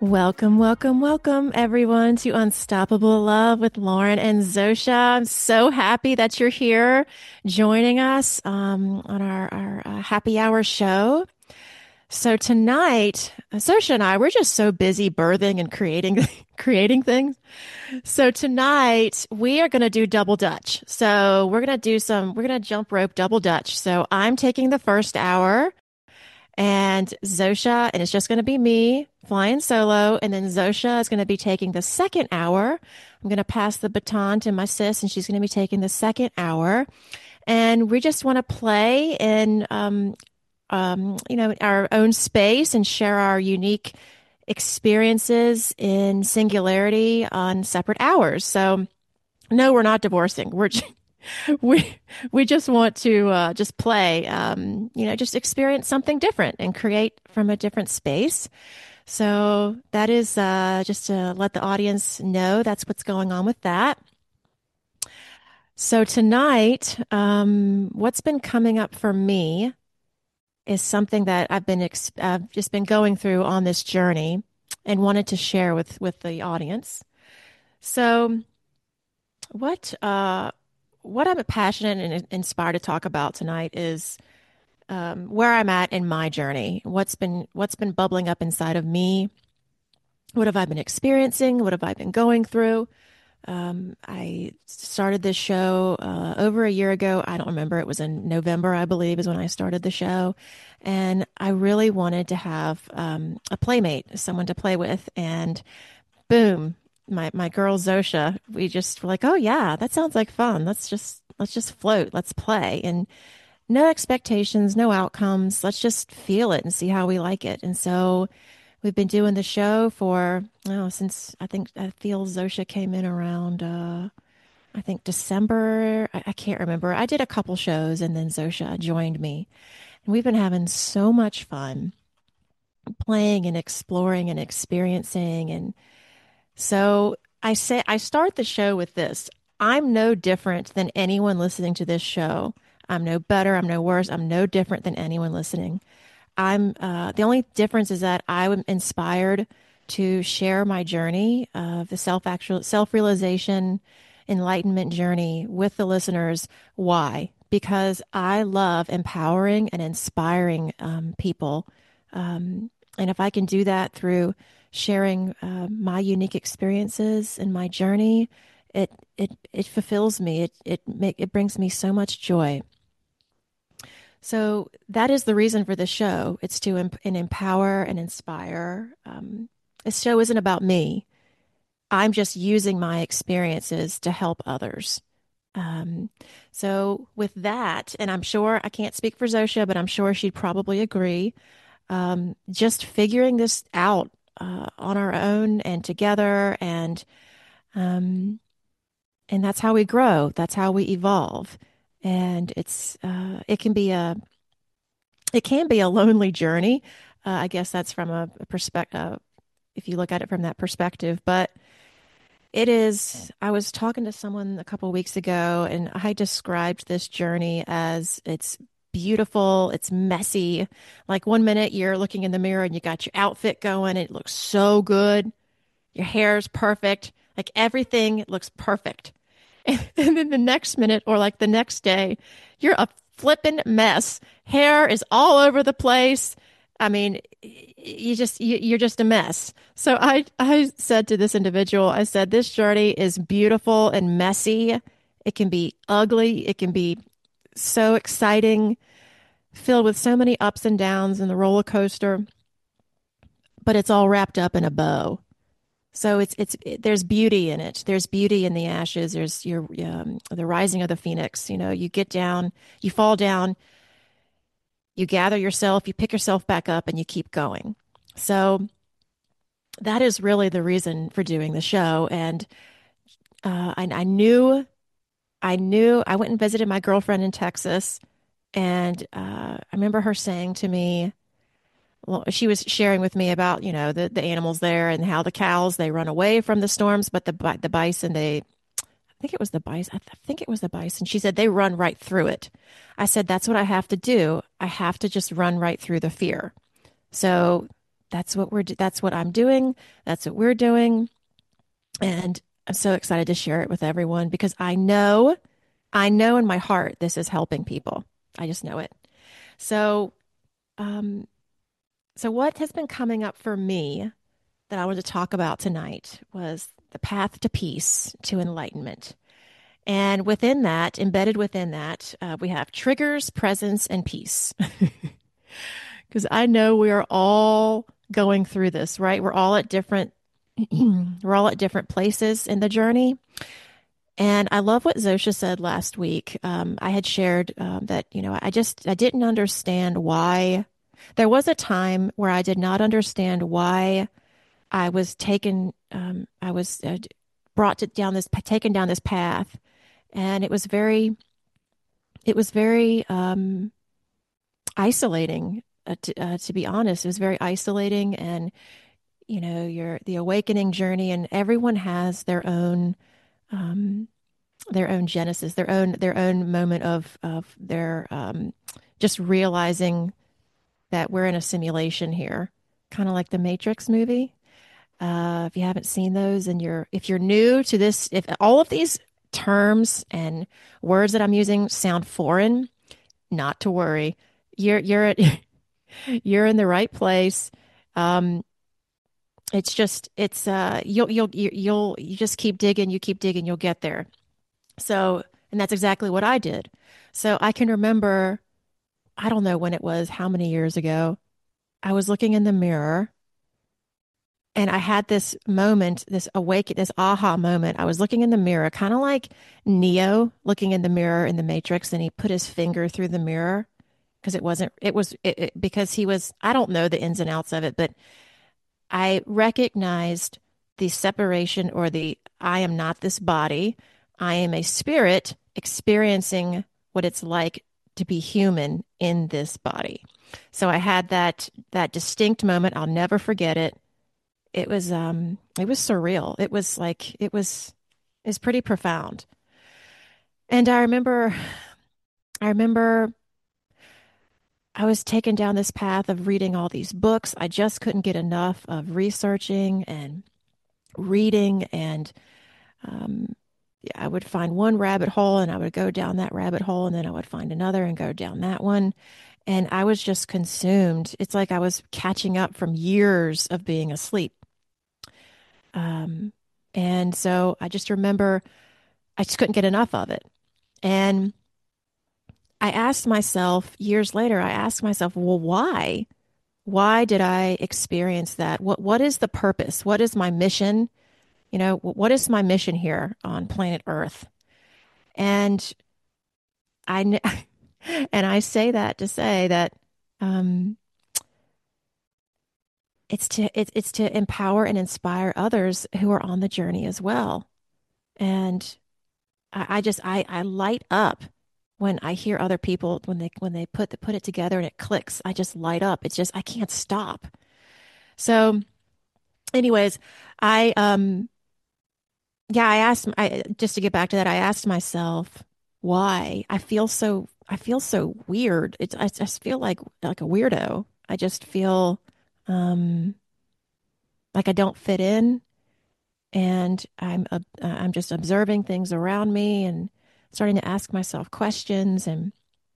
Welcome, welcome, welcome, everyone, to Unstoppable Love with Lauren and Zosha. I'm so happy that you're here joining us on our happy hour show. So tonight, Zosha and I, we're just so busy birthing and creating creating things. So tonight we are going to do double dutch. So we're going to jump rope double dutch. So I'm taking the first hour and Zosha, and it's just going to be me flying solo. And then Zosha is going to be taking the second hour. I'm going to pass the baton to my sis, and she's going to be taking the second hour. And we just want to play in, our own space and share our unique experiences in singularity on separate hours. So, no, we're not divorcing. We we just want to just play, just experience something different and create from a different space. So that is just to let the audience know that's what's going on with that. So tonight, what's been coming up for me is something that I've just been going through on this journey and wanted to share with the audience. So what uh, what I'm passionate and inspired to talk about tonight is where I'm at in my journey. What's been bubbling up inside of me? What have I been experiencing? What have I been going through? I started this show over a year ago. I don't remember. It was in November, I believe, is when I started the show. And I really wanted to have a playmate, someone to play with. And boom, my girl Zosha, we just were like, oh yeah, that sounds like fun. Let's just float. Let's play. And no expectations, no outcomes. Let's just feel it and see how we like it. And so we've been doing the show for, since I feel Zosha came in around, I think December. I can't remember. I did a couple shows and then Zosha joined me. And we've been having so much fun playing and exploring and experiencing. And so I start the show with this. I'm no different than anyone listening to this show. I'm no better. I'm no worse. I'm no different than anyone listening. I'm the only difference is that I'm inspired to share my journey of the self realization, enlightenment journey with the listeners. Why? Because I love empowering and inspiring people, and if I can do that through sharing my unique experiences and my journey, it fulfills me. It brings me so much joy. So that is the reason for the show. It's to empower and inspire. This show isn't about me. I'm just using my experiences to help others. Um, so with that, and I'm sure I can't speak for Zosha, but I'm sure she'd probably agree. Just figuring this out on our own and together, um, and that's how we grow. That's how we evolve. And it can be a lonely journey. I guess that's from a perspective, if you look at it from that perspective. But it is, I was talking to someone a couple of weeks ago, and I described this journey as it's beautiful, it's messy. Like one minute you're looking in the mirror and you got your outfit going, it looks so good. Your hair's perfect, like everything looks perfect. And then the next minute or like the next day, you're a flippin' mess. Hair is all over the place. I mean, you're just a mess. So I said to this individual, I said, this journey is beautiful and messy. It can be ugly. It can be so exciting, filled with so many ups and downs in the roller coaster, but it's all wrapped up in a bow. So there's beauty in it. There's beauty in the ashes. There's the rising of the phoenix. You know, you get down, you fall down, you gather yourself, you pick yourself back up, and you keep going. So that is really the reason for doing the show. And I knew I went and visited my girlfriend in Texas, and I remember her saying to me, well, she was sharing with me about, the animals there and how the cows, they run away from the storms, but the bison, I think it was the bison. I think it was the bison. She said they run right through it. I said, that's what I have to do. I have to just run right through the fear. So that's what I'm doing. That's what we're doing. And I'm so excited to share it with everyone because I know in my heart this is helping people. I just know it. So, um, so what has been coming up for me that I wanted to talk about tonight was the path to peace, to enlightenment. And within that, embedded within that, we have triggers, presence, and peace. Because I know we are all going through this, right? We're all at different places in the journey. And I love what Zosha said last week. I had shared that, I didn't understand why. There was a time where I did not understand why I was taken down this path. And it was very isolating, to be honest. It was very isolating. And, the awakening journey, and everyone has um, their own genesis, their own moment of their just realizing that we're in a simulation here, kind of like the Matrix movie. If you haven't seen those, and if you're new to this, if all of these terms and words that I'm using sound foreign, not to worry. You're at you're in the right place. Um, it's just it's you just keep digging, you'll get there. So, and that's exactly what I did. So I can remember, I don't know when it was, how many years ago, I was looking in the mirror and I had this moment, this aha moment. I was looking in the mirror, kind of like Neo looking in the mirror in the Matrix, and he put his finger through the mirror because because he was, I don't know the ins and outs of it, but I recognized the separation, or the I am not this body. I am a spirit experiencing what it's like to be human in this body. So I had that distinct moment. I'll never forget it. It was surreal. It was pretty profound. And I remember I was taken down this path of reading all these books. I just couldn't get enough of researching and reading, and um, I would find one rabbit hole and I would go down that rabbit hole, and then I would find another and go down that one. And I was just consumed. It's like I was catching up from years of being asleep. Um, and so I just remember I just couldn't get enough of it. And I asked myself years later, I asked myself, well, why? Why did I experience that? What is the purpose? What is my mission? What is my mission here on planet Earth? And I and I say that to say that um, it's to empower and inspire others who are on the journey as well. And I light up when I hear other people when they put it together and it clicks. I just light up. It's just I can't stop. So, anyways, I yeah, I just to get back to that, I asked myself why I feel so weird. I just feel like a weirdo. I just feel um like I don't fit in, and I'm just observing things around me and starting to ask myself questions. And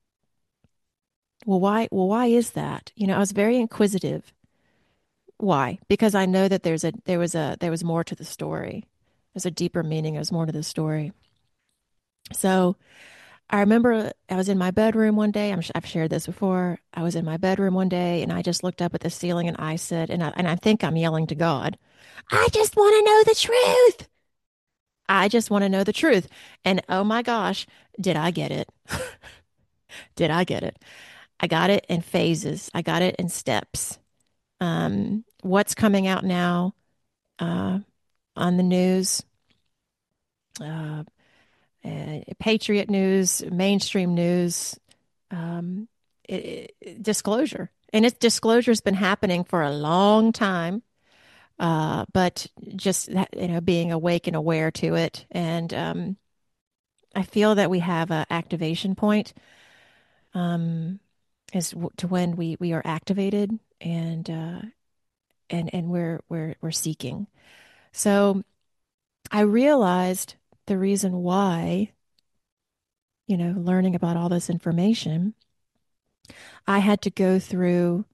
why is that? I was very inquisitive. Why? Because I know that there was more to the story. There's a deeper meaning. There's more to the story. So I remember I was in my bedroom one day. I've shared this before. I was in my bedroom one day and I just looked up at the ceiling and I said, and I think I'm yelling to God, I just want to know the truth. I just want to know the truth. And oh my gosh, did I get it? Did I get it? I got it in phases. I got it in steps. What's coming out now uh, on the news, uh, Patriot news, mainstream news, um, disclosure. And disclosure has been happening for a long time, but just being awake and aware to it. And I feel that we have an activation point, um, to when we are activated, and and we're seeking. So I realized the reason why, learning about all this information, I had to go through,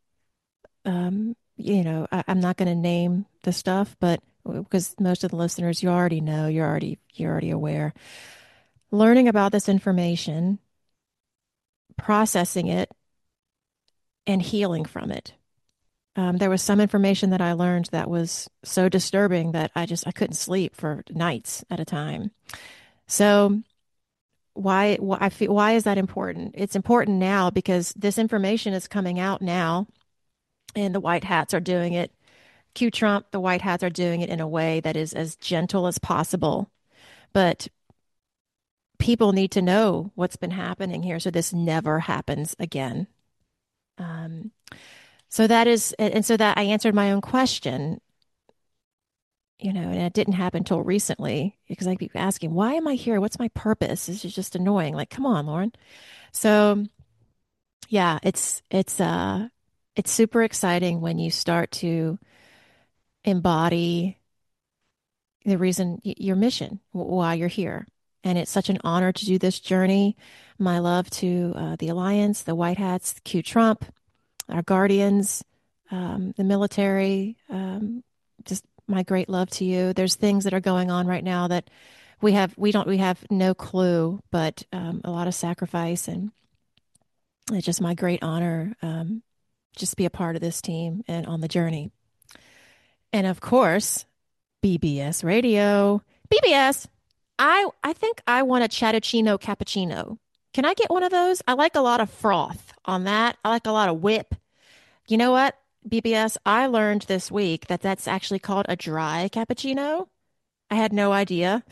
I'm not going to name the stuff, but because most of the listeners, you already know, you're already aware. Learning about this information, processing it, and healing from it. There was some information that I learned that was so disturbing that I couldn't sleep for nights at a time. So why is that important? It's important now because this information is coming out now, and the white hats are doing it. Q Trump, the white hats are doing it in a way that is as gentle as possible. But people need to know what's been happening here so this never happens again. Um, so that is, and so that I answered my own question, and it didn't happen until recently because I keep asking, why am I here? What's my purpose? This is just annoying. Like, come on, Lauren. So yeah, it's super exciting when you start to embody the reason your mission, why you're here. And it's such an honor to do this journey. My love to the Alliance, the White Hats, Q Trump, our guardians, the military. Just my great love to you. There's things that are going on right now that we have no clue, but a lot of sacrifice, and it's just my great honor, just be a part of this team and on the journey. And of course, BBS Radio. BBS, I think I want a Chattuccino cappuccino. Can I get one of those? I like a lot of froth on that. I like a lot of whip. You know what, BBS? I learned this week that that's actually called a dry cappuccino. I had no idea.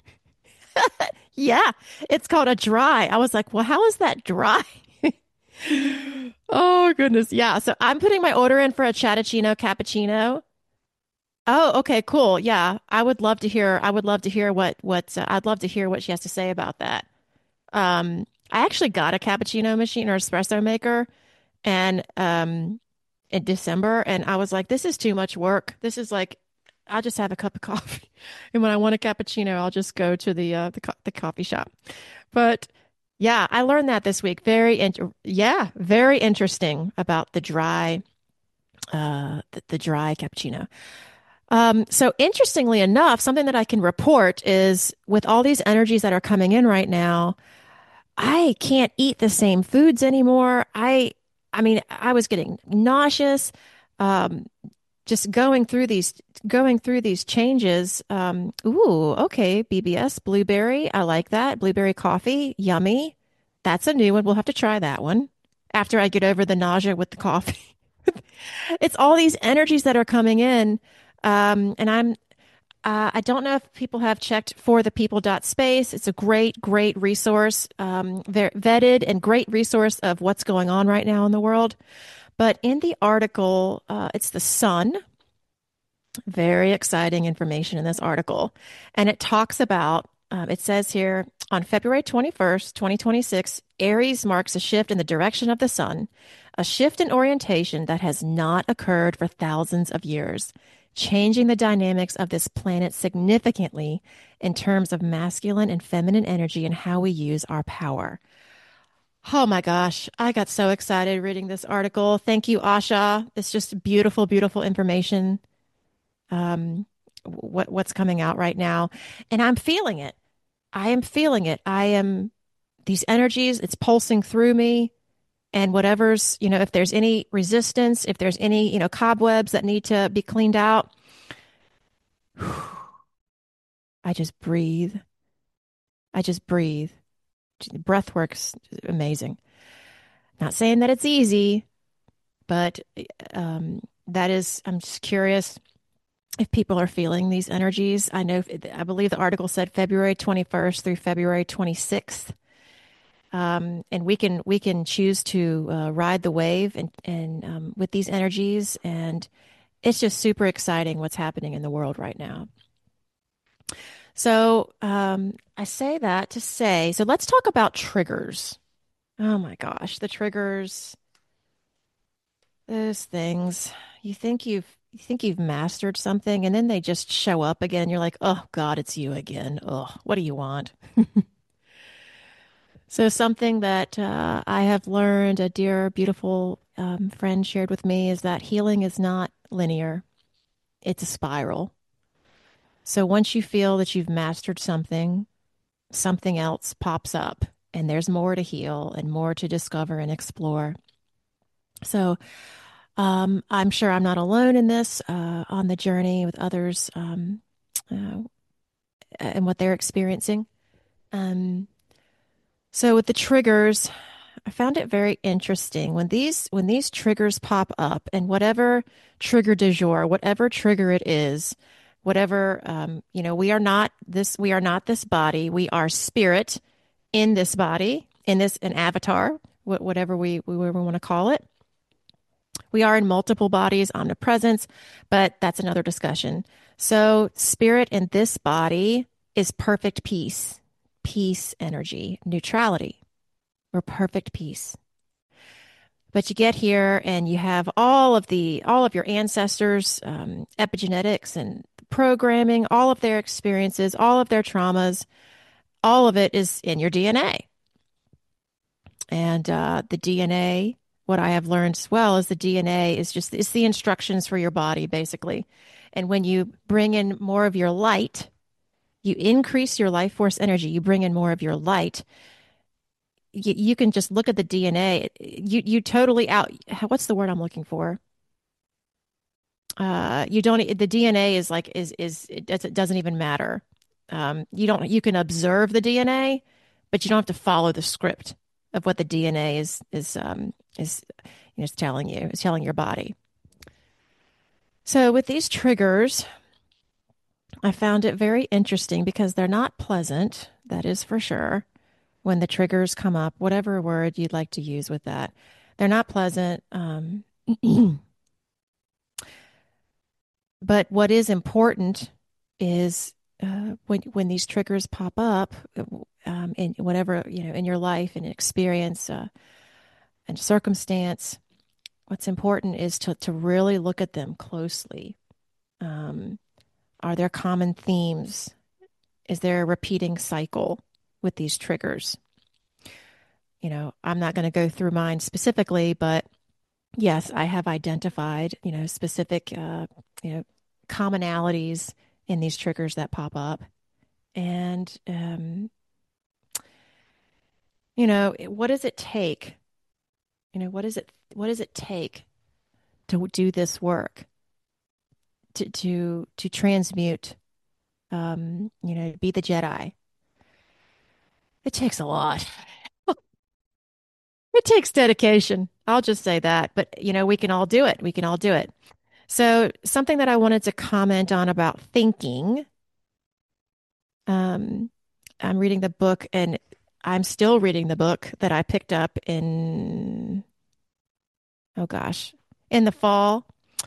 Yeah, it's called a dry. I was like, well, how is that dry? Oh, goodness. Yeah. So I'm putting my order in for a Chattuccino cappuccino. Oh, okay, cool. Yeah, I would love to hear I'd love to hear what she has to say about that. I actually got a cappuccino machine or espresso maker, and in December, and I was like, this is too much work. This is like, I'll just have a cup of coffee, and when I want a cappuccino, I'll just go to the coffee shop. But yeah, I learned that this week. Yeah, very interesting about the dry cappuccino. So interestingly enough, something that I can report is with all these energies that are coming in right now, I can't eat the same foods anymore. I mean, I was getting nauseous, um, just going through these changes. Okay, BBS, blueberry. I like that. Blueberry coffee, yummy. That's a new one. We'll have to try that one after I get over the nausea with the coffee. It's all these energies that are coming in. And I don't know if people have checked for the people.space. It's a great, great resource, very vetted and great resource of what's going on right now in the world. But in the article, it's the Sun. Very exciting information in this article. And it talks about, it says here, on February 21st, 2026, Aries marks a shift in the direction of the sun, a shift in orientation that has not occurred for thousands of years, changing the dynamics of this planet significantly in terms of masculine and feminine energy and how we use our power. Oh my gosh, I got so excited reading this article. Thank you, Asha. It's just beautiful, beautiful information. What's coming out right now, and I'm feeling it. I am feeling it. I am these energies. It's pulsing through me, and whatever's if there's any resistance, if there's any cobwebs that need to be cleaned out, I just breathe. I just breathe. Breath works amazing. Not saying that it's easy, but that is. I'm just curious if people are feeling these energies. I believe the article said February 21st through February 26th. And we can choose to ride the wave and with these energies, and it's just super exciting what's happening in the world right now. So I say that to say, so let's talk about triggers. Oh my gosh, the triggers, those things. You think you think you've mastered something and then they just show up again. You're like, oh God, it's you again. Oh, what do you want? So something that I have learned, a dear, beautiful friend shared with me, is that healing is not linear. It's a spiral. So once you feel that you've mastered something, something else pops up and there's more to heal and more to discover and explore. So I'm sure I'm not alone in this on the journey with others uh, and what they're experiencing. Um, so with the triggers, I found it very interesting when these triggers pop up, and whatever trigger du jour, whatever trigger it is, whatever we are not this body. We are spirit in this body, in this an avatar, whatever we want to call it. We are in multiple bodies, omnipresence, but that's another discussion. So, spirit in this body is perfect peace, peace energy, neutrality, or perfect peace. But you get here and you have all of your ancestors, epigenetics and programming, all of their experiences, all of their traumas, all of it is in your DNA. And the DNA, what I have learned as well is the DNA is just it's the instructions for your body, basically. And when you bring in more of your light, you increase your life force energy, you bring in more of your light. You can just look at the DNA. You totally out. What's the word I'm looking for? You don't. The DNA is like it doesn't even matter. You don't. You can observe the DNA, but you don't have to follow the script of what the DNA is is telling you. Is telling your body. So with these triggers, I found it very interesting because they're not pleasant. That is for sure. When the triggers come up, whatever word you'd like to use with that, they're not pleasant. But what is important is when these triggers pop up in whatever in your life and experience and circumstance, what's important is to really look at them closely. Um, are there common themes? Is there a repeating cycle with these triggers? I'm not going to go through mine specifically, but yes, I have identified, specific, commonalities in these triggers that pop up. And, what does it take? What does it take to do this work, to transmute, be the Jedi? It takes a lot. It takes dedication. I'll just say that. But, we can all do it. We can all do it. So, something that I wanted to comment on about thinking, um, I'm reading the book and I'm still reading the book that I picked up oh gosh, in the fall,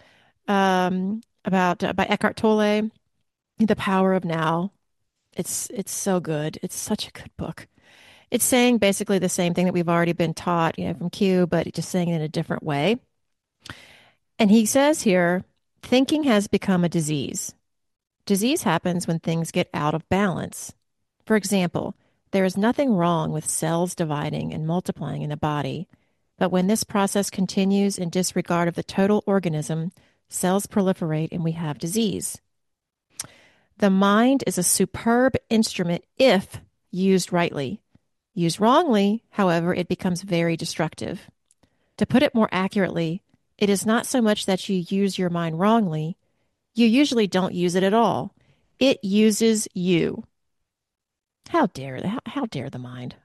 about by Eckhart Tolle, The Power of Now. It's so good. It's such a good book. It's saying basically the same thing that we've already been taught, from Q, but just saying it in a different way. And he says here, thinking has become a disease. Disease happens when things get out of balance. For example, there is nothing wrong with cells dividing and multiplying in the body, but when this process continues in disregard of the total organism, cells proliferate and we have disease. The mind is a superb instrument if used rightly. Used wrongly, however, it becomes very destructive. To put it more accurately, it is not so much that you use your mind wrongly. You usually don't use it at all. It uses you. How dare the mind?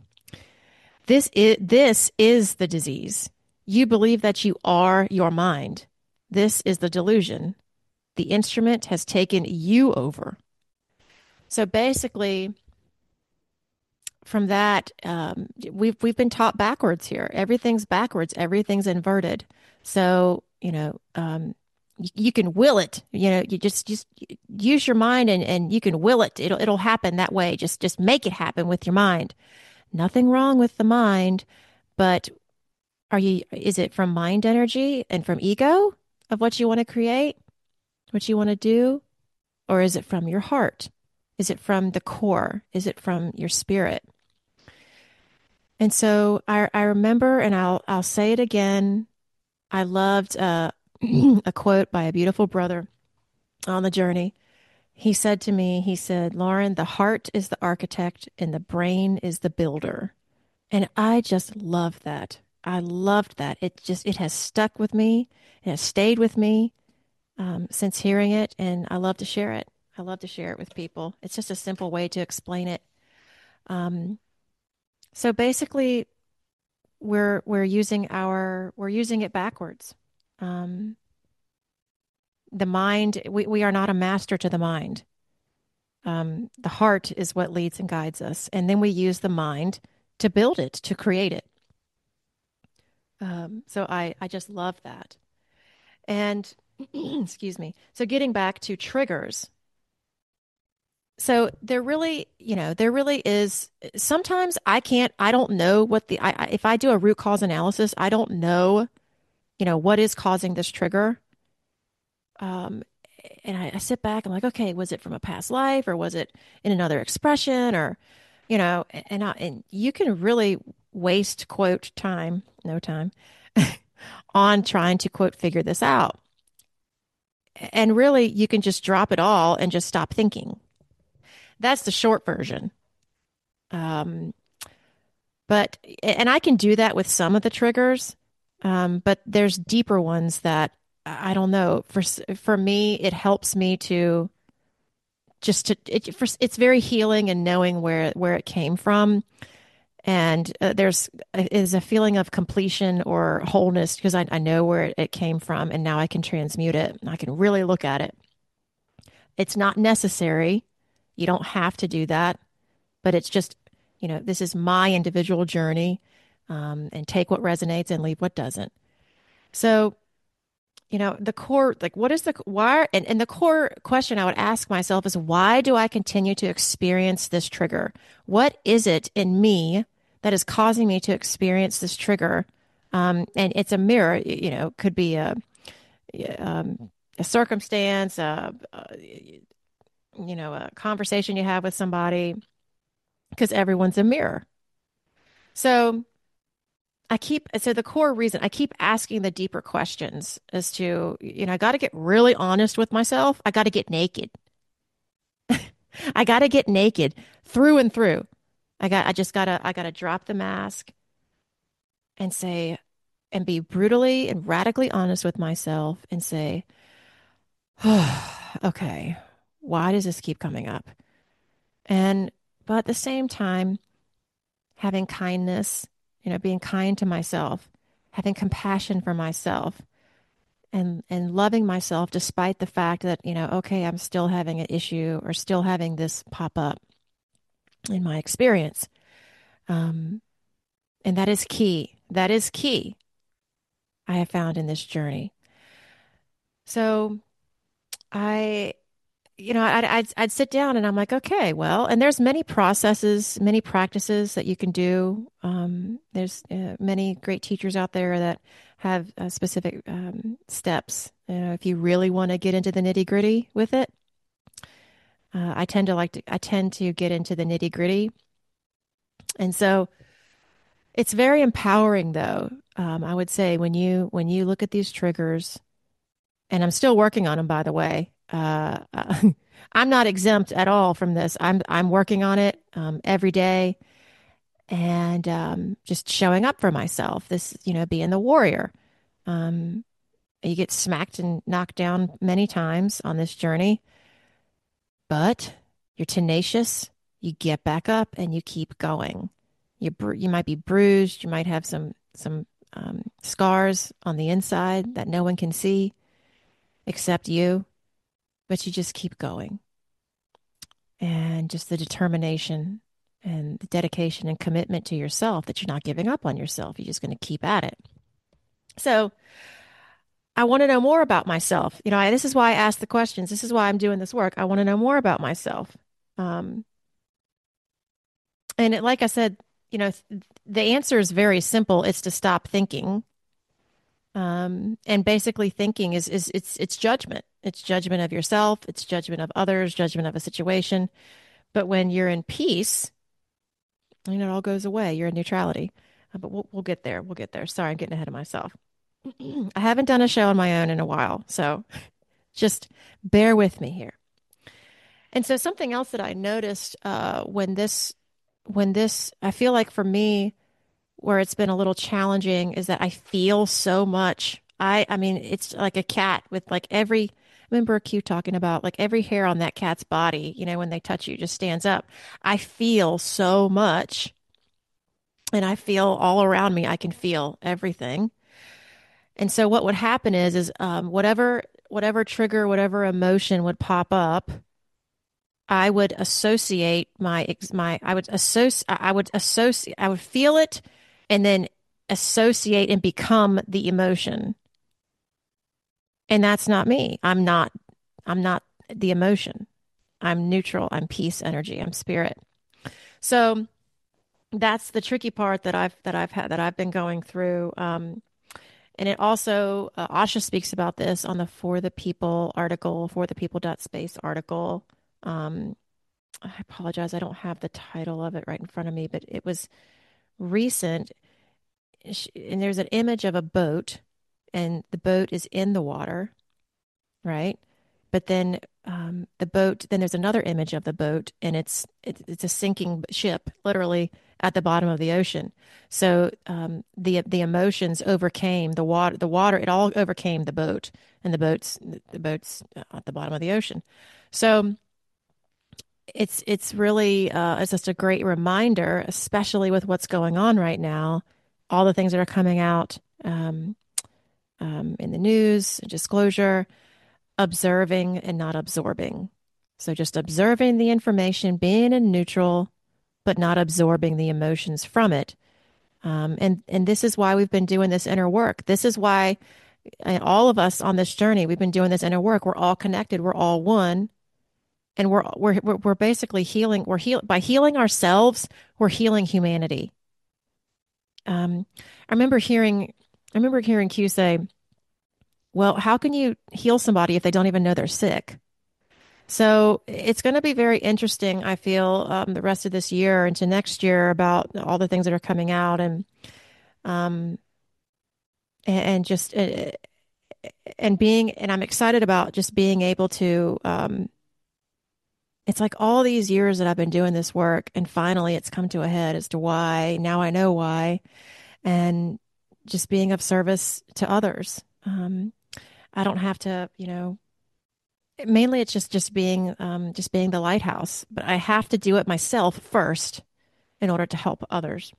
This is the disease. You believe that you are your mind. This is the delusion. The instrument has taken you over. So basically, from that, we've been taught backwards here. Everything's backwards. Everything's inverted. So you can will it. You just use your mind and you can will it. It'll happen that way. Just make it happen with your mind. Nothing wrong with the mind, but is it from mind energy and from ego? of what you want to create, what you want to do? Or is it from your heart? Is it from the core? Is it from your spirit? And so I remember, and I'll say it again. I loved a quote by a beautiful brother on the journey. He said to me, he said, Lauren, the heart is the architect and the brain is the builder. And I just love that. I loved that. It has stuck with me. It has stayed with me since hearing it, and I love to share it. I love to share it with people. It's just a simple way to explain it. Um, so basically, we're using it backwards. Um, the mind, we are not a master to the mind. The heart is what leads and guides us, and then we use the mind to build it, to create it. So I just love that. And excuse me. So getting back to triggers. So there really is sometimes I don't know what if I do a root cause analysis, I don't know, what is causing this trigger. Um, and I sit back, I'm like, okay, was it from a past life or was it in another expression or, and you can really waste quote time, no time on trying to quote figure this out. And really, you can just drop it all and just stop thinking. That's the short version. Um, and I can do that with some of the triggers, but there's deeper ones that I don't know. For me, it helps me to it's very healing and knowing where it came from, and there's is a feeling of completion or wholeness because I know where it came from, and now I can transmute it. I can really look at it. It's not necessary. You don't have to do that, but it's just, this is my individual journey, and take what resonates and leave what doesn't. So, the core, like, what is the why? And the core question I would ask myself is, why do I continue to experience this trigger? What is it in me that is causing me to experience this trigger? And it's a mirror, could be a circumstance, a conversation you have with somebody, because everyone's a mirror. So so the core reason I keep asking the deeper questions is to, I got to get really honest with myself. I got to get naked. I got to get naked through and through. I gotta drop the mask and say, and be brutally and radically honest with myself and say, oh, okay, why does this keep coming up? And, but at the same time, having kindness, being kind to myself, having compassion for myself, and loving myself despite the fact that, okay, I'm still having an issue or still having this pop up in my experience. Um, and that is key. That is key, I have found in this journey. So I, I'd sit down and I'm like, okay, well, and there's many processes, many practices that you can do. There's many great teachers out there that have specific steps. If you really want to get into the nitty gritty with it, I tend to get into the nitty gritty. And so it's very empowering though. I would say when you look at these triggers, and I'm still working on them, by the way. I'm not exempt at all from this. I'm working on it every day, and just showing up for myself. This, being the warrior. Um, you get smacked and knocked down many times on this journey, but you're tenacious. You get back up and you keep going. You might be bruised. You might have some scars on the inside that no one can see except you, but you just keep going. And just the determination and the dedication and commitment to yourself that you're not giving up on yourself. You're just going to keep at it. So I want to know more about myself. This is why I ask the questions. This is why I'm doing this work. I want to know more about myself. Um, like I said, the answer is very simple. It's to stop thinking. And basically thinking is it's judgment. It's judgment of yourself, it's judgment of others, judgment of a situation. But when you're in peace, it all goes away. You're in neutrality. But we'll get there. We'll get there. Sorry, I'm getting ahead of myself. I haven't done a show on my own in a while, so just bear with me here. And so something else that I noticed when this I feel like for me where it's been a little challenging is that I feel so much. I mean it's like a cat with like every remember Q talking about like every hair on that cat's body, when they touch you just stands up. I feel so much and I feel all around me. I can feel everything. And so what would happen is whatever trigger, whatever emotion would pop up, I would associate I would feel it and then associate and become the emotion. And that's not me. I'm not the emotion. I'm neutral. I'm peace energy. I'm spirit. So that's the tricky part that I've been going through. And it also Asha speaks about this on the For the People article, for the people.space article. Um, I apologize. I don't have the title of it right in front of me, but it was recent. And there's an image of a boat, and the boat is in the water, right? But then then there's another image of the boat, and it's a sinking ship, literally at the bottom of the ocean. So the emotions overcame the water. The water, it all overcame the boat, and the boat's at the bottom of the ocean. So it's really it's just a great reminder, especially with what's going on right now, all the things that are coming out in the news, disclosure, observing and not absorbing. So just observing the information, being in neutral, but not absorbing the emotions from it. And this is why we've been doing this inner work. This is why all of us on this journey, we've been doing this inner work. We're all connected. We're all one. And we're basically healing. By healing ourselves, we're healing humanity. Um, I remember hearing Q say, "Well, how can you heal somebody if they don't even know they're sick?" So it's going to be very interesting, I feel, the rest of this year into next year about all the things that are coming out um, and just and I'm excited about just being able to. It's like all these years that I've been doing this work, and finally it's come to a head as to why. Now I know why, and just being of service to others. I don't have to, mainly it's just being the lighthouse, but I have to do it myself first in order to help others.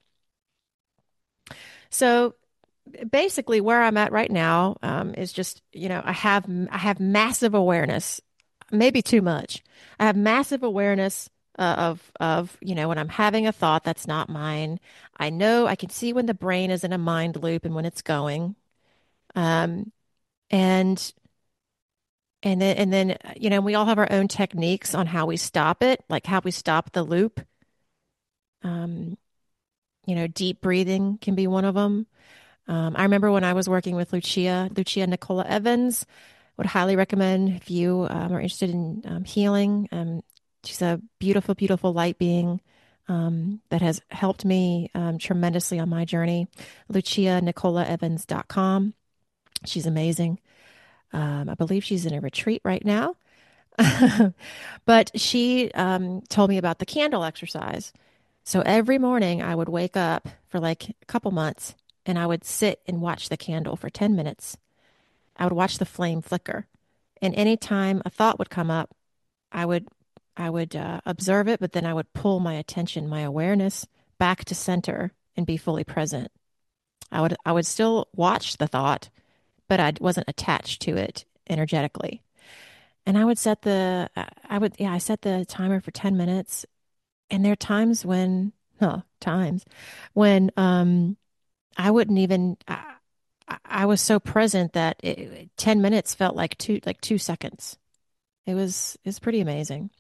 So basically, where I'm at right now is just I have massive awareness, maybe too much. I have massive awareness of when I'm having a thought that's not mine. I know I can see when the brain is in a mind loop and when it's going. Um, and and then we all have our own techniques on how we stop it, like how we stop the loop. Um, deep breathing can be one of them. I remember when I was working with Lucia Nicola Evans, would highly recommend if you are interested in healing. She's a beautiful, beautiful light being that has helped me tremendously on my journey. LuciaNicolaEvans.com. She's amazing. I believe she's in a retreat right now. But she told me about the candle exercise. So every morning I would wake up for like a couple months and I would sit and watch the candle for 10 minutes. I would watch the flame flicker. And anytime a thought would come up, I would observe it, but then I would pull my attention, my awareness back to center and be fully present. I would still watch the thought, but I wasn't attached to it energetically. And I would I set the timer for 10 minutes. And there are times when I wouldn't even, I was so present that 10 minutes felt like 2 seconds. It's pretty amazing.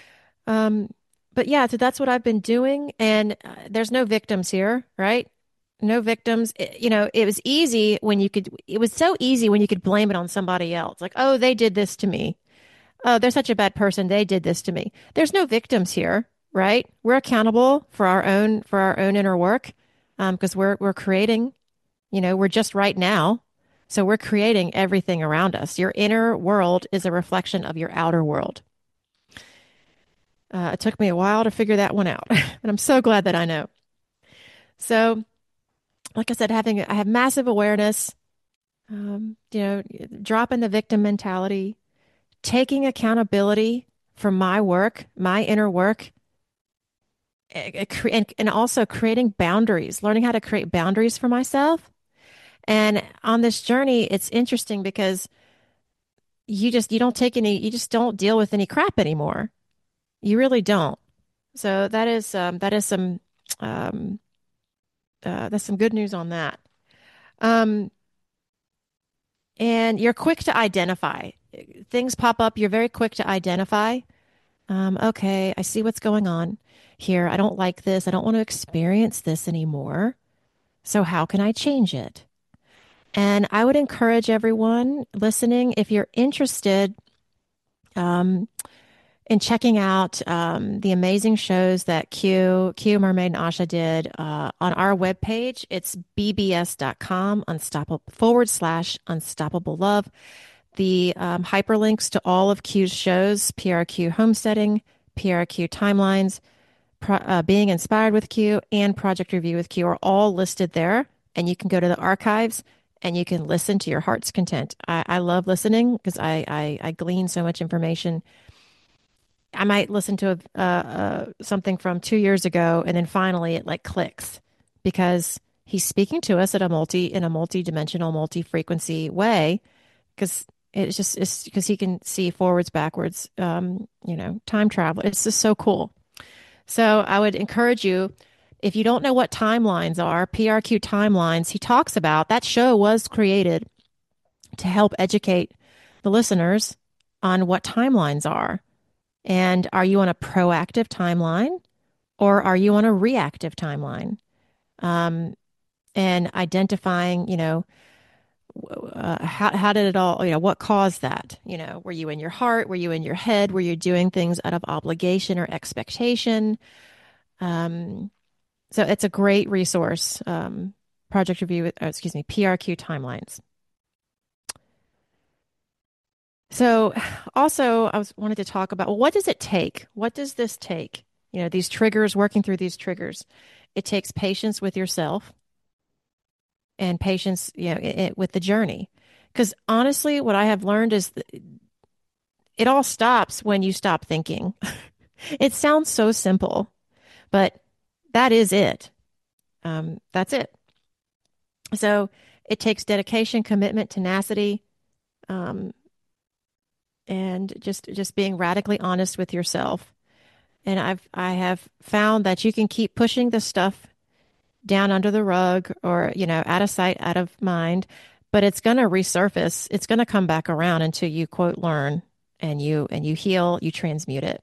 Um, but yeah, so that's what I've been doing. And there's no victims here, right? No victims. It was easy when you could, it was so easy when you could blame it on somebody else. Like, oh, they did this to me. Oh, they're such a bad person. They did this to me. There's no victims here, right? We're accountable for our own inner work, because we're creating, we're just right now. So we're creating everything around us. Your inner world is a reflection of your outer world. It took me a while to figure that one out, and I'm so glad that I know. So, like I said, I have massive awareness, dropping the victim mentality, taking accountability for my work, my inner work, and also creating boundaries, learning how to create boundaries for myself. And on this journey, it's interesting because you just don't deal with any crap anymore. You really don't. So um, that's some good news on that. Um, and you're quick to identify. Things pop up, you're very quick to identify. Okay, I see what's going on here. I don't like this. I don't want to experience this anymore. So, how can I change it? And I would encourage everyone listening, if you're interested, um, in checking out the amazing shows that Q Mermaid, and Asha did on our webpage. It's bbs.com, unstoppable love. The hyperlinks to all of Q's shows, PRQ Homesteading, PRQ Timelines, Being Inspired with Q, and Project Review with Q are all listed there. And you can go to the archives and you can listen to your heart's content. I love listening because I glean so much information. I might listen to something from 2 years ago, and then finally it like clicks because he's speaking to us in a multi-dimensional, multi-frequency way. Because it's because he can see forwards, backwards, time travel. It's just so cool. So I would encourage you, if you don't know what timelines are, PRQ timelines, he talks about that show was created to help educate the listeners on what timelines are. And are you on a proactive timeline or are you on a reactive timeline? Um, and identifying, how did it all, what caused that? Were you in your heart? Were you in your head? Were you doing things out of obligation or expectation? Um, so it's a great resource. Project Review, excuse me, PRQ Timelines. So also I wanted to talk about, well, what does it take? What does this take? These triggers, working through these triggers. It takes patience with yourself and patience, with the journey. Because honestly, what I have learned is it all stops when you stop thinking. It sounds so simple, but that is it. That's it. So it takes dedication, commitment, tenacity, um, and just being radically honest with yourself. And I have found that you can keep pushing the stuff down under the rug or, out of sight, out of mind, but it's going to resurface. It's going to come back around until you quote learn and you heal, you transmute it.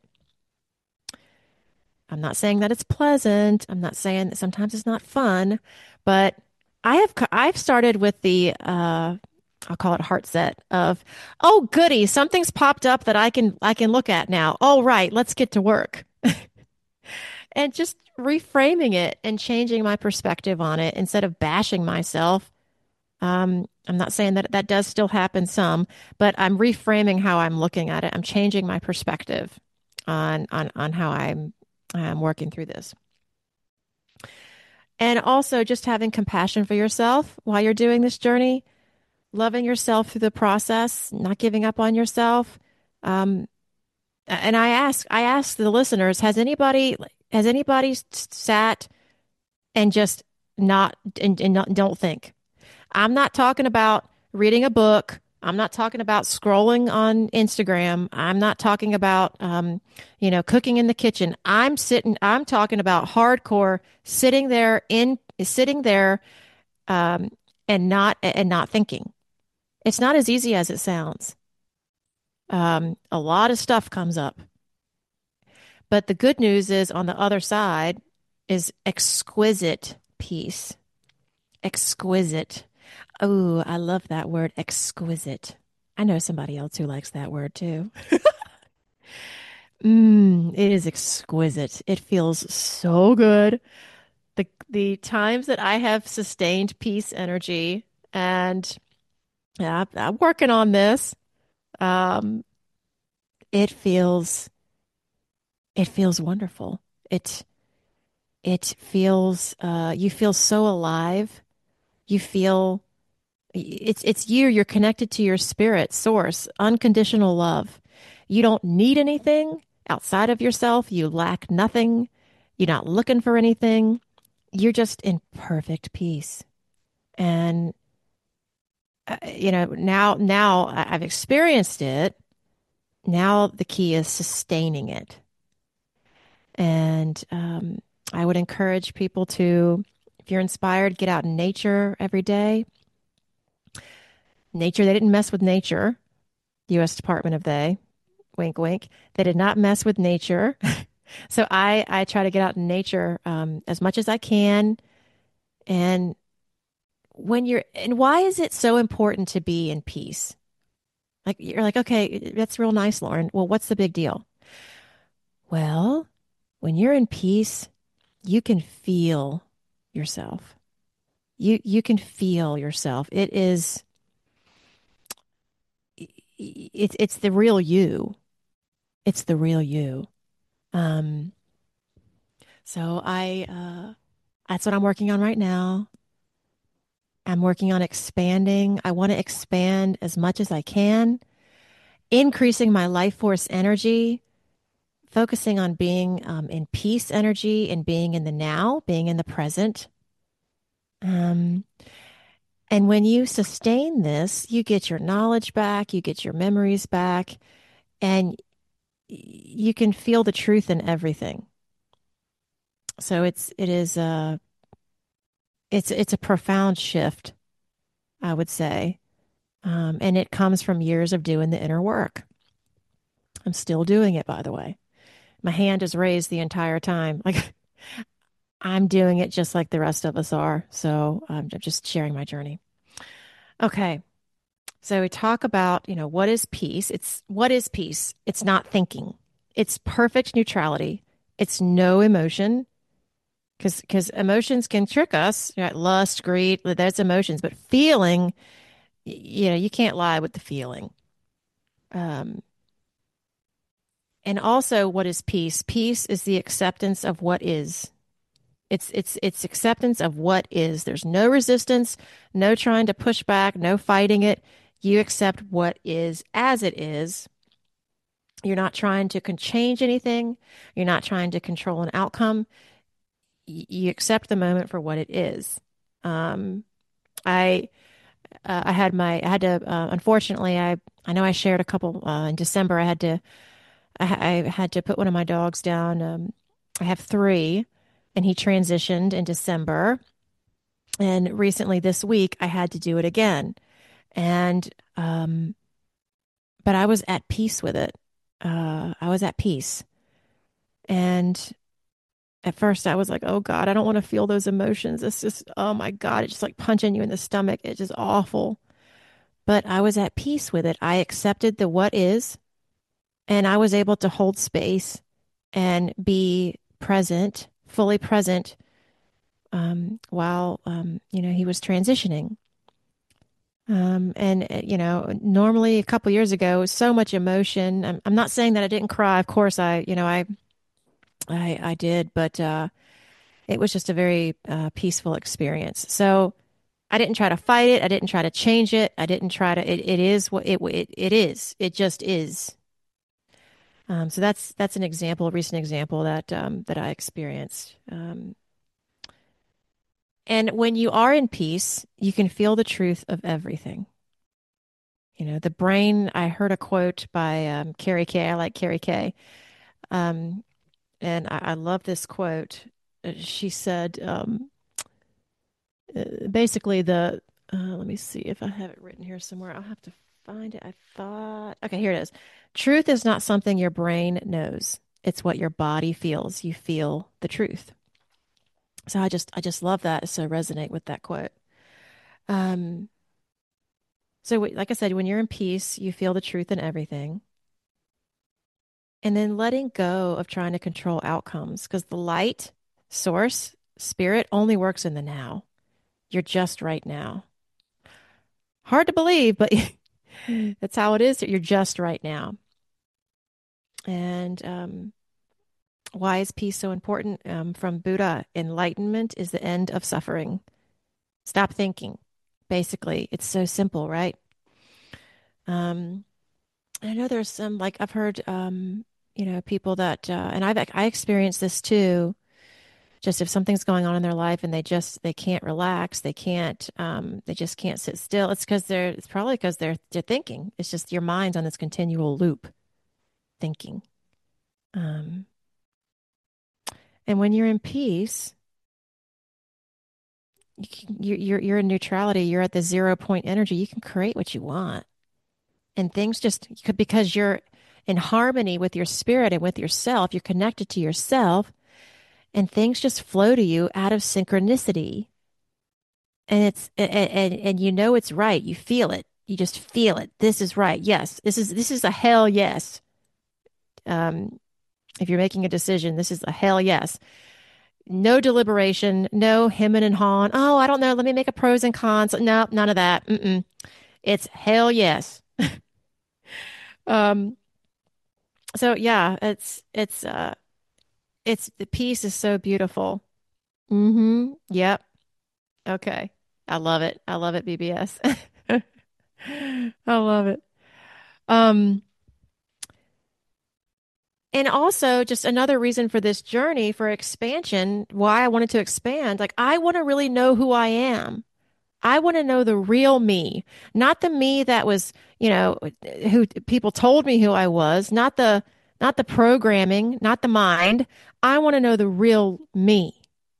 I'm not saying that it's pleasant. I'm not saying that sometimes it's not fun, but I've started with the I'll call it heart set of, oh goody, something's popped up that I can look at now. All right, let's get to work. And just reframing it and changing my perspective on it instead of bashing myself. I'm not saying that that does still happen some, but I'm reframing how I'm looking at it. I'm changing my perspective on how I'm working through this. And also just having compassion for yourself while you're doing this journey, loving yourself through the process, not giving up on yourself. Um, and I ask the listeners, has anybody sat and just not don't think? I'm not talking about reading a book. I'm not talking about scrolling on Instagram. I'm not talking about, cooking in the kitchen. I'm talking about hardcore sitting there, um, and not thinking. It's not as easy as it sounds. A lot of stuff comes up, but the good news is on the other side is exquisite peace. Exquisite. Oh, I love that word, exquisite. I know somebody else who likes that word too. It is exquisite. It feels so good. The times that I have sustained peace energy, and yeah, I'm working on this. Um, it feels it feels wonderful. It it feels you feel so alive. You feel it's you. You're connected to your spirit source, unconditional love. You don't need anything outside of yourself. You lack nothing. You're not looking for anything. You're just in perfect peace. And I've experienced it. Now the key is sustaining it. And I would encourage people to, if you're inspired, get out in nature every day. Nature, they didn't mess with nature. U.S. Department of They, wink, wink. They did not mess with nature. So I try to get out in nature as much as I can. And and why is it so important to be in peace? Like, you're like, okay, that's real nice, Lauren. Well, what's the big deal? Well, when you're in peace, you can feel yourself. You can feel yourself. It's the real you. It's the real you. Um, so that's what I'm working on right now. I'm working on expanding. I want to expand as much as I can, increasing my life force energy, focusing on being in peace energy and being in the now, being in the present. Um, and when you sustain this, you get your knowledge back, you get your memories back, and you can feel the truth in everything. So it's a profound shift, I would say. And it comes from years of doing the inner work. I'm still doing it, by the way. My hand is raised the entire time. Like, I'm doing it just like the rest of us are. So I'm just sharing my journey. Okay. So we talk about, what is peace? What is peace? It's not thinking. It's perfect neutrality. It's no emotion because emotions can trick us. Lust, greed, that's emotions, but feeling, you can't lie with the feeling. Um, and also, what is peace? Peace is the acceptance of what is. It's acceptance of what is. There's no resistance, no trying to push back, no fighting it. You accept what is as it is. You're not trying to change anything. You're not trying to control an outcome. You accept the moment for what it is. Um, I I had to unfortunately I know I shared a couple in December. I had to put one of my dogs down. I have three, and he transitioned in December. And recently this week, I had to do it again. And, but I was at peace with it. I was at peace. And at first, I was like, oh God, I don't want to feel those emotions. It's just, oh my God, it's just like punching you in the stomach. It's just awful. But I was at peace with it. I accepted the what is, and I was able to hold space and be present, fully present, while, he was transitioning. Normally a couple years ago, so much emotion. I'm not saying that I didn't cry. Of course, I did, but it was just a very peaceful experience. So I didn't try to fight it. I didn't try to change it. I didn't try to. It is what it is. It just is. So that's an example, a recent example that I experienced. And when you are in peace, you can feel the truth of everything. The brain, I heard a quote by Carrie Kay. I like Carrie Kay. Um, and I love this quote. She said, basically, let me see if I have it written here somewhere. I'll have to find it. I thought, okay, here it is. Truth is not something your brain knows. It's what your body feels. You feel the truth. So I just love that. So resonate with that quote. Um, so, like I said, when you're in peace, you feel the truth in everything. And then letting go of trying to control outcomes because the light source, spirit, only works in the now. You're just right now. Hard to believe, but that's how it is. You're just right now. And why is peace so important? From Buddha, enlightenment is the end of suffering. Stop thinking. Basically, it's so simple, right? Um, I know there's some like I've heard, people that, and I experienced this too. Just if something's going on in their life and they can't relax, they just can't sit still. It's probably because they're thinking. It's just your mind's on this continual loop thinking. Um, and when you're in peace, you're in neutrality. You're at the 0 point energy. You can create what you want, and things just because you're in harmony with your spirit and with yourself. You're connected to yourself, and things just flow to you out of synchronicity. And and you know it's right. You feel it. You just feel it. This is right. Yes, this is a hell yes. Um, if you're making a decision, this is a hell yes. No deliberation, no hemming and hawing. Oh, I don't know. Let me make a pros and cons. No, none of that. Mm-mm. It's hell yes. Um, so yeah, it's the piece is so beautiful. Mm-hmm. Yep. Okay. I love it. I love it, BBS. I love it. Um, and also just another reason for this journey for expansion, why I wanted to expand, like I want to really know who I am. I want to know the real me, not the me that was, who people told me who I was, not the programming, not the mind. I want to know the real me.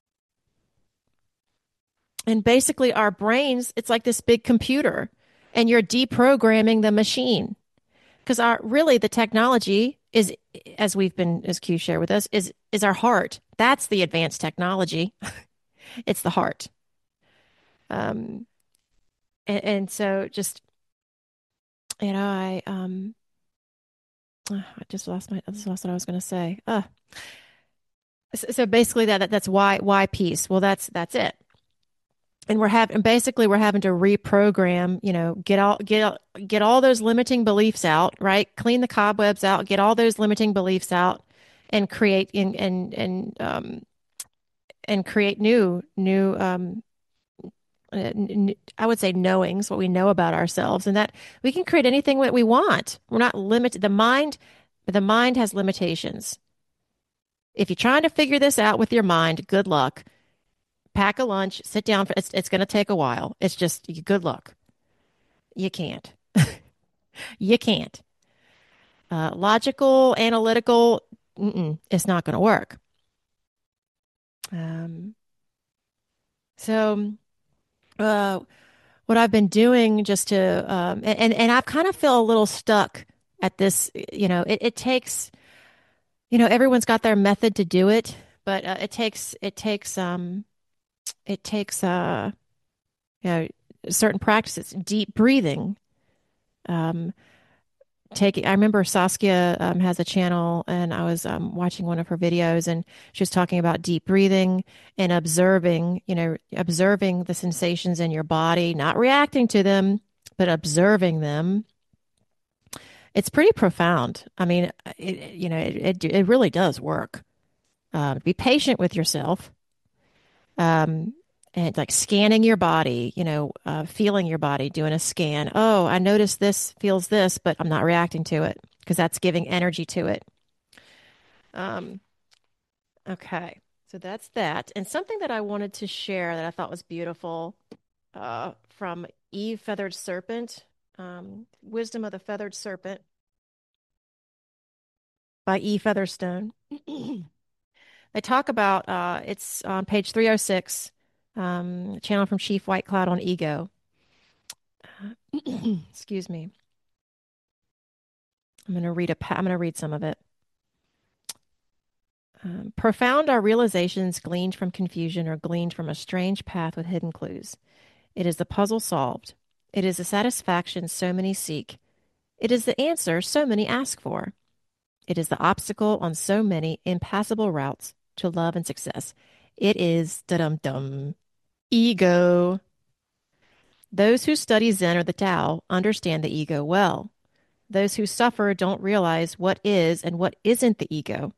And basically our brains, it's like this big computer and you're deprogramming the machine because our really the technology is as Q shared with us is our heart. That's the advanced technology. It's the heart. Um and so just I just lost what I was going to say. So basically that's why peace. Well, that's it. And we're having to reprogram, get all those limiting beliefs out, right? Clean the cobwebs out, get all those limiting beliefs out, and create and create new I would say knowings, what we know about ourselves, and that we can create anything that we want. We're not limited. The mind has limitations. If you're trying to figure this out with your mind, good luck. Pack a lunch, sit down. It's going to take a while. It's just good luck. You can't. You can't. Logical, analytical, it's not going to work. Um, so, uh, what I've been doing just to, and I've kind of feel a little stuck at this, it takes, everyone's got their method to do it, but it takes, you know, certain practices, deep breathing, um, I remember Saskia has a channel, and I was watching one of her videos, and she was talking about deep breathing and observing the sensations in your body, not reacting to them, but observing them. It's pretty profound. I mean, it really does work. Be patient with yourself, um, and like scanning your body, feeling your body, doing a scan. Oh, I notice this feels this, but I'm not reacting to it because that's giving energy to it. Um, okay, so that's that. And something that I wanted to share that I thought was beautiful from Eve Feathered Serpent, Wisdom of the Feathered Serpent by E. Featherstone. They talk about it's on page 306, channel from Chief White Cloud on ego. Excuse me. I'm going to read some of it. Profound are realizations gleaned from confusion or gleaned from a strange path with hidden clues. It is the puzzle solved. It is the satisfaction so many seek. It is the answer so many ask for. It is the obstacle on so many impassable routes to love and success. It is da-dum-dum, ego. Those who study Zen or the Tao understand the ego well. Those who suffer don't realize what is and what isn't the ego.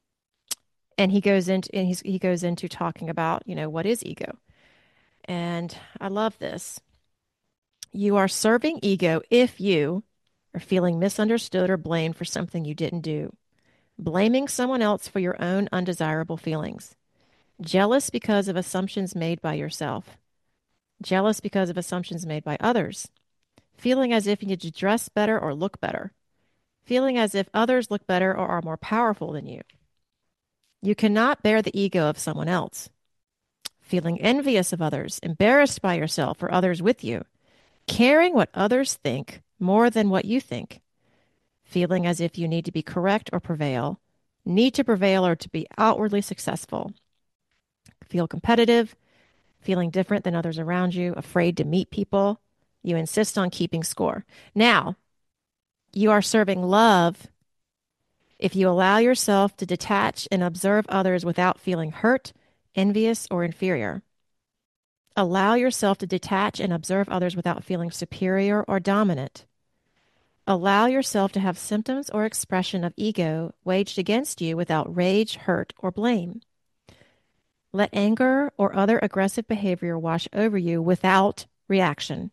And he goes into talking about, what is ego. And I love this. You are serving ego if you are feeling misunderstood or blamed for something you didn't do, blaming someone else for your own undesirable feelings, jealous because of assumptions made by yourself, jealous because of assumptions made by others, feeling as if you need to dress better or look better, feeling as if others look better or are more powerful than you. You cannot bear the ego of someone else, feeling envious of others, embarrassed by yourself or others with you, caring what others think more than what you think, feeling as if you need to be correct or prevail, need to prevail or to be outwardly successful, feel competitive, feeling different than others around you, afraid to meet people. You insist on keeping score. Now, you are serving love if you allow yourself to detach and observe others without feeling hurt, envious, or inferior. Allow yourself to detach and observe others without feeling superior or dominant. Allow yourself to have symptoms or expression of ego waged against you without rage, hurt, or blame. Let anger or other aggressive behavior wash over you without reaction.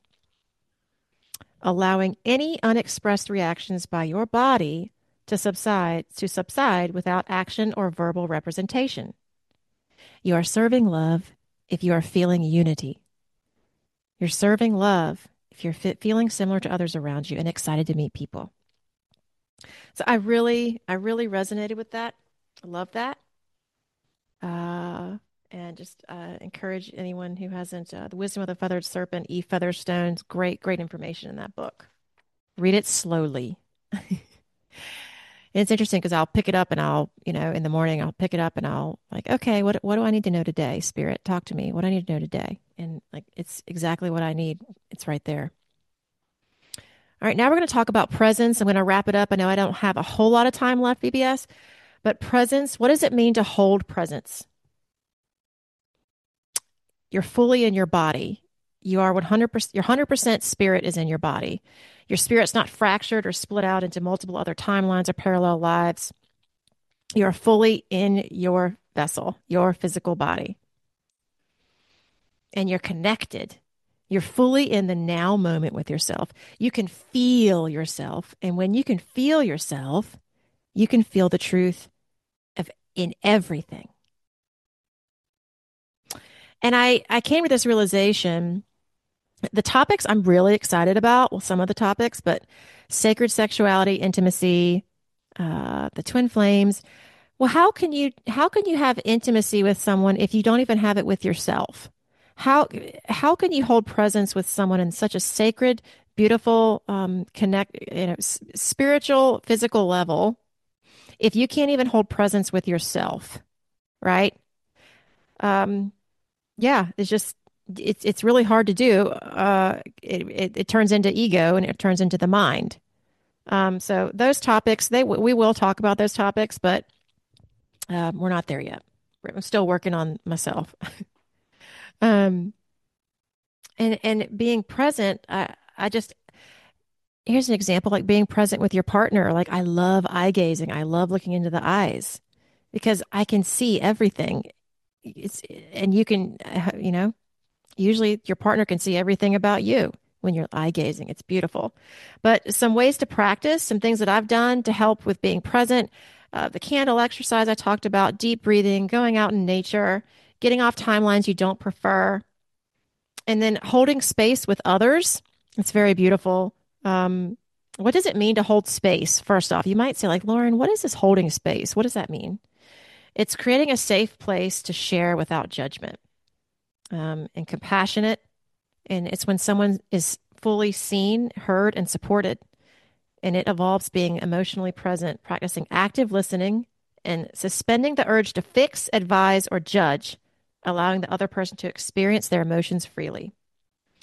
Allowing any unexpressed reactions by your body to subside without action or verbal representation. You are serving love if you are feeling unity. You're serving love if you're feeling similar to others around you and excited to meet people. So I really resonated with that. I love that. And just encourage anyone who hasn't, The Wisdom of the Feathered Serpent, E. Featherstone's great information in that book. Read it slowly. It's interesting because I'll pick it up and I'll, in the morning, I'll pick it up and I'll like, okay, what do I need to know today? Spirit, talk to me. What do I need to know today? And like, it's exactly what I need. It's right there. All right, now we're going to talk about presence. I'm going to wrap it up. I know I don't have a whole lot of time left, VBS, but presence, what does it mean to hold presence? You're fully in your body. You are 100%, your 100% spirit is in your body. Your spirit's not fractured or split out into multiple other timelines or parallel lives. You're fully in your vessel, your physical body. And you're connected. You're fully in the now moment with yourself. You can feel yourself. And when you can feel yourself, you can feel the truth in everything. And I came to this realization. The topics I'm really excited about, well, some of the topics, but sacred sexuality, intimacy, the twin flames. Well, how can you have intimacy with someone if you don't even have it with yourself? How can you hold presence with someone in such a sacred, beautiful, spiritual, physical level if you can't even hold presence with yourself, right? Um, yeah, it's really hard to do. It turns into ego and it turns into the mind. So those topics, we will talk about those topics, but we're not there yet. I'm still working on myself. Um, and being present, I just here's an example, like being present with your partner. Like I love eye gazing. I love looking into the eyes because I can see everything. And you can, usually your partner can see everything about you when you're eye gazing. It's beautiful. But some ways to practice, some things that I've done to help with being present, the candle exercise I talked about, deep breathing, going out in nature, getting off timelines you don't prefer, and then holding space with others. It's very beautiful. What does it mean to hold space? First off, you might say, like, Lauren, what is this holding space? What does that mean? It's creating a safe place to share without judgment, and compassionate. And it's when someone is fully seen, heard, and supported. And it involves being emotionally present, practicing active listening, and suspending the urge to fix, advise, or judge, allowing the other person to experience their emotions freely.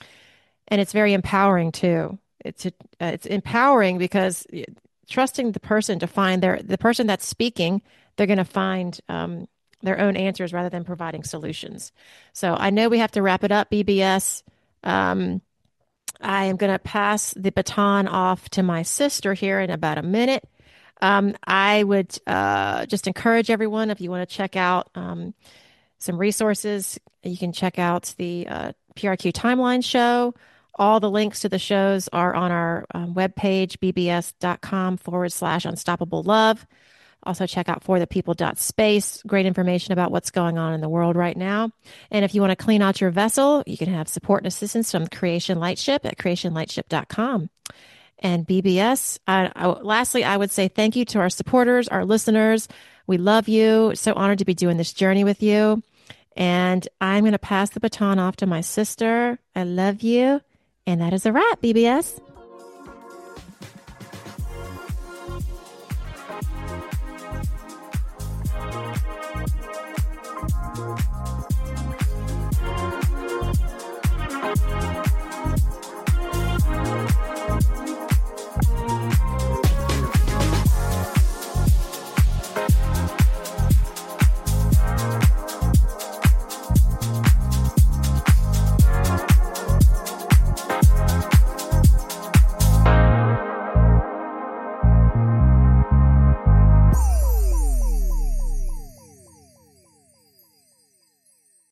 And it's very empowering too. It's empowering because trusting the person to find the person that's speaking, they're going to find their own answers rather than providing solutions. So I know we have to wrap it up, BBS. Um, I am going to pass the baton off to my sister here in about a minute. I would just encourage everyone, if you want to check out some resources, you can check out the PRQ Timeline Show. All the links to the shows are on our webpage, bbs.com/unstoppable love. Also, check out forthepeople.space. Great information about what's going on in the world right now. And if you want to clean out your vessel, you can have support and assistance from Creation Lightship at creationlightship.com. And BBS, lastly, I would say thank you to our supporters, our listeners. We love you. So honored to be doing this journey with you. And I'm going to pass the baton off to my sister. I love you. And that is a wrap, BBS.